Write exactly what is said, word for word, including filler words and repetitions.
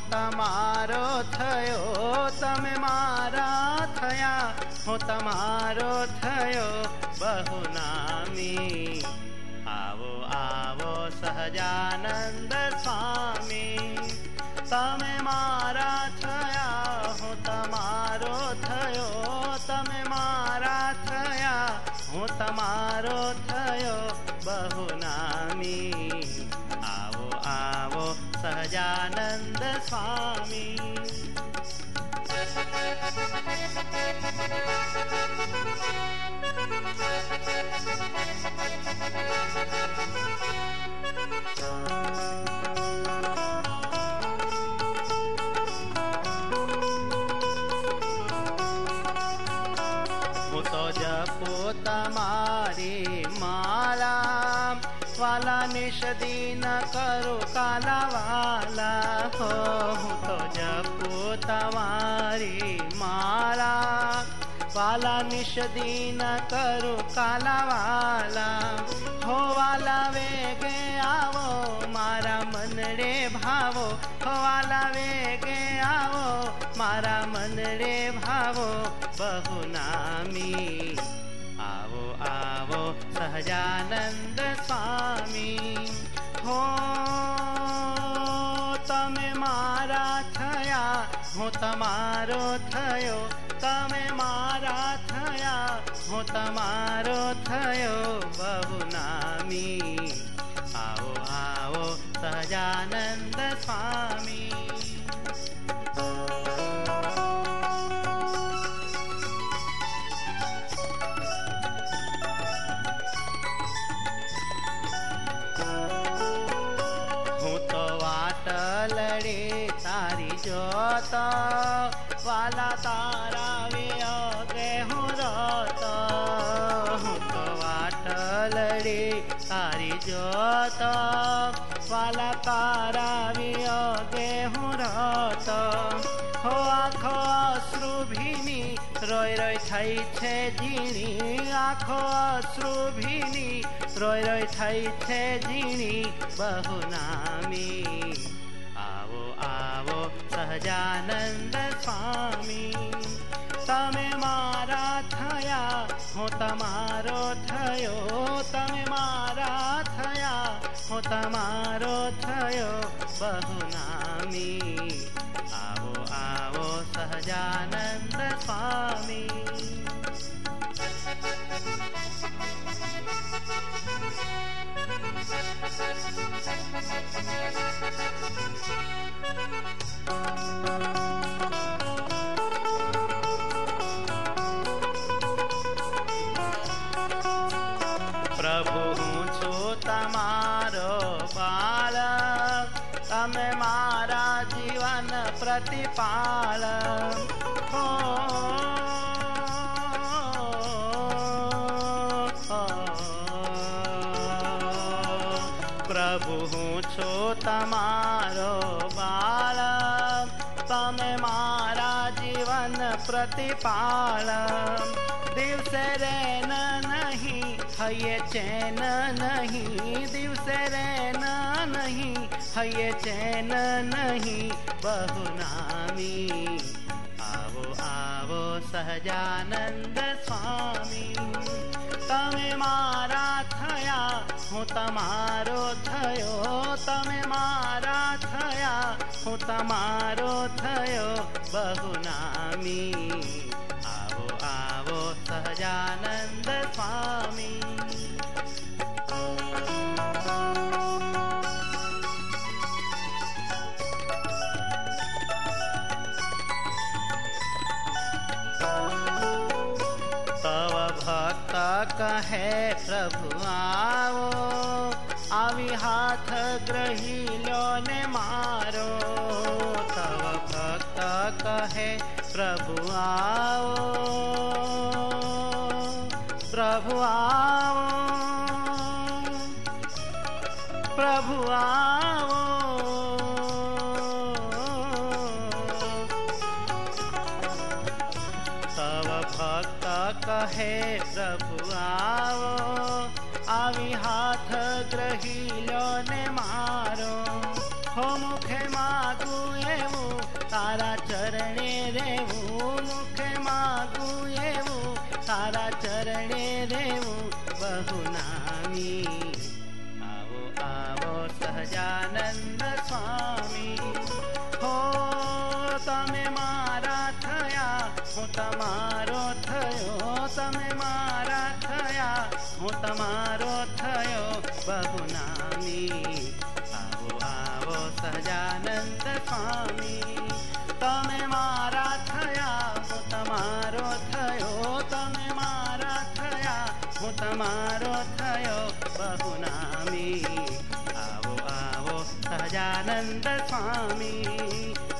હું તમારો થયો તમે મારા થયા હું તમારો થયો બહુ નામી આવો આવો સહજાનંદ સ્વામી તમે મારા થયા હું તમારો થયો તમે મારા થયા હું તમારો થયો બહુ નામી આવો આવો સહજાનંદ સ્વામી હું તો જપો તમારી માલા વાલા નિષદીન કરું કાલા વાલા હો હું તો જપો તમારી માલા વાલા નિષદીન કરું કાલા વાલા હો વાલા વેગે આવો મારા મનડે ભાવો હો વાલા વેગે આવો મારા મનડે ભાવો બહુ નામી આવો આવો સહજાનંદ સ્વામી હો તમે મારા થયા હું તમારો થયો તમે મારા થયા હું તમારો થયો બહુ નામી આવો આવો સહજાનંદ સ્વામી લડે તારી જોત વાલા તારા વિયોગે હું રોત હું તો વાટ લડે તારી જોત વાલા તારા વિયોગે હું રોત હો આખો અશ્રુ ભીની રોય રોય થઈ છે ઝીણી આખો અશ્રુ ભીની રોય રોય થઈ છે ઝીણી બહુ નામી આવો આવો સહજાનંદ સ્વામી તમે મારા થયા હું તમારો થયો તમે મારા થયા હું તમારો થયો બહુ નામી આવો આવો સહજાનંદ સ્વામી પ્રભુ હું છું તમારો બાલક તમે મારા જીવન પ્રતિપાલક હો પ્રભુ હું છું તમારો બાલક તમે મારા જીવન પ્રતિપાલક દિવસે રેન નહીં હૈયે ચેન નહીં દિવસે રેન નહીં હૈયે ચેન નહીં બહુ નામી આવો આવો સહજાનંદ સ્વામી તમે મારા થયા હું તમારો થયો તમે મારા થયા હું તમારો થયો બહુ નામી આવો આવો સહજાનંદ સ્વામી તવ ભક્ત કહે પ્રભુ આવો આવી હાથ ગ્રહી લો ને મારો તવ ભક્ત કહે પ્રભુ આવો પ્રભુ આવો પ્રભુ આવો તવ ભક્ત કહે પ્રભુ આવો આવી હાથ ગ્રહી લો ને મારો हो मुखे मागू एवं तारा चरणे रेवूं, मुखे मागू एवं तारा चरणे रेवूं बहुनामी। आवो आवो सहजानंद स्वामी, हो तमे मारा थया हूँ तमारो थयो, तमे मारा थया हूँ तमारो थयो बहुनामी। आवो आवो सहजानंद स्वामी, तमे मारा थया हूँ तमारो थयो, तमे मारा थया हूँ तमारो थयो बहुनामी। आवो आवो सहजानंद स्वामी।